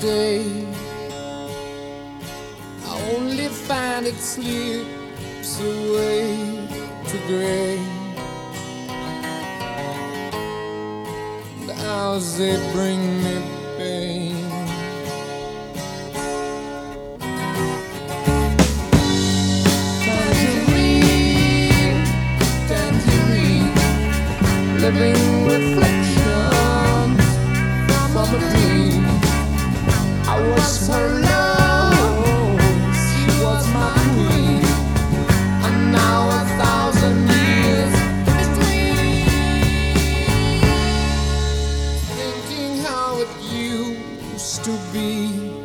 day. I only find it slips away to gray. The hours they bring me pain. Tangerine, tangerine, living reflections from a dream. I was her love, she was my queen, and now 1,000 years between. Thinking how it used to be.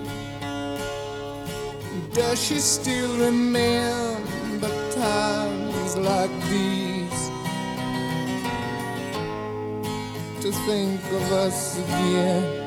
Does she still remember times like these? To think of us again